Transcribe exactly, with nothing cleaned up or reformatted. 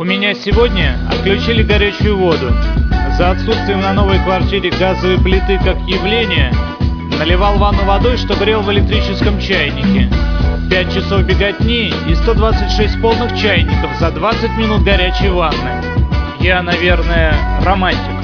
меня сегодня отключили горячую воду. За отсутствием на новой квартире газовой плиты как явления наливал ванну водой, что грел в электрическом чайнике. пять часов беготни и сто двадцать шесть полных чайников за двадцать минут горячей ванны. Я, наверное, романтик.